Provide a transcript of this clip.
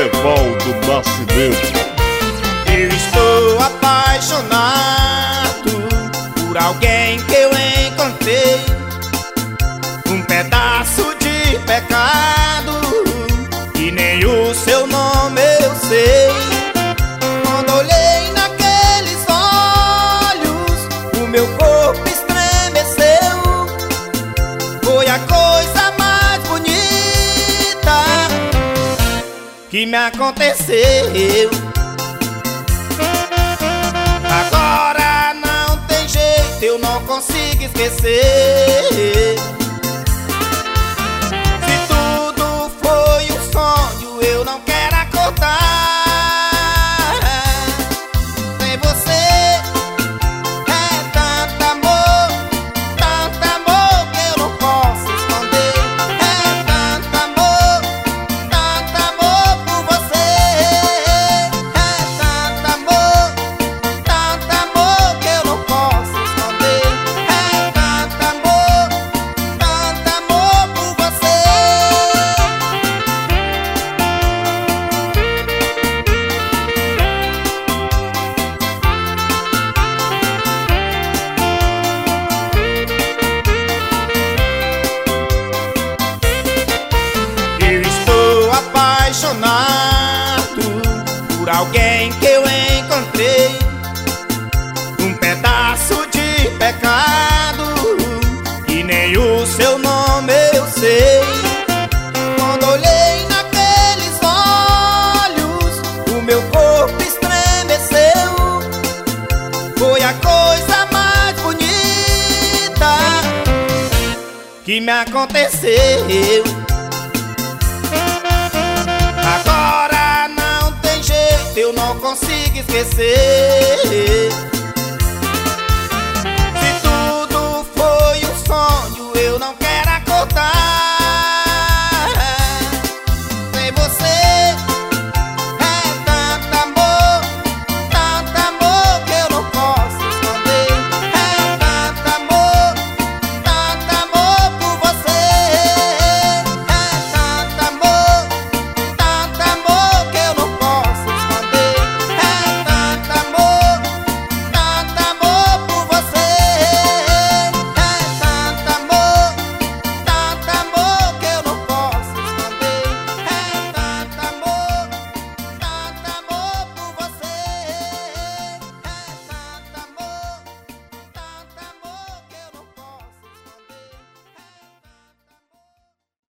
Evaldo Nascimento. Eu estou apaixonado por alguém que eu encontrei, um pedaço de pecado e nem o seu nome eu sei. Quando olhei naqueles olhos, o meu corpo estremeceu. Foi a coisa mais bonita que me aconteceu. Agora não tem jeito, eu não consigo esquecer. Se tudo foi um sonho, eu não quero acordar. Sem você é tanto amor que eu não posso esconder. É tanto amor por você. É tanto amor que eu não posso esconder. É tanto amor por você. Eu estou apaixonado por alguém que eu encontrei, um pedaço de pecado e nem o seu nome eu sei. Quando olhei naqueles olhos, o meu corpo estremeceu. Foi a coisa mais bonita que me aconteceu. Agora não tem jeito, eu não consigo esquecer.